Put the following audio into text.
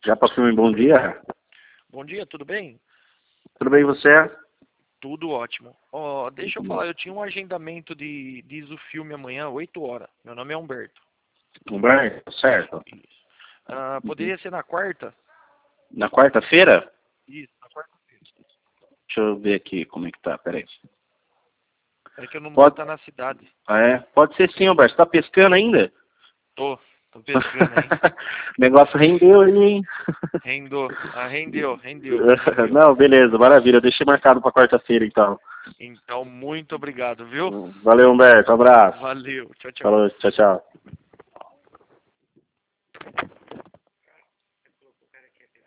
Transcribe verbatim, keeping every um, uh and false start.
Japa Filme, bom dia. Bom dia, tudo bem? Tudo bem, você? Tudo ótimo. Ó, deixa eu falar, eu tinha um agendamento de, de Isofilme amanhã, oito horas. Meu nome é Humberto. Humberto, certo. Isso. Ah, poderia ser na quarta? Na quarta-feira? Isso, na quarta-feira. Deixa eu ver aqui como é que tá, peraí. É que eu não vou Pode... estar na cidade. Ah, é? Pode ser sim, Humberto. Você tá pescando ainda? Tô, tô pescando aí. O negócio rendeu aí, hein? Rendeu, ah, rendeu, rendeu, rendeu. Não, beleza, maravilha. Eu deixei marcado pra quarta-feira, então. Então, muito obrigado, viu? Valeu, Humberto. Abraço. Valeu, tchau, tchau. Falou, tchau, tchau.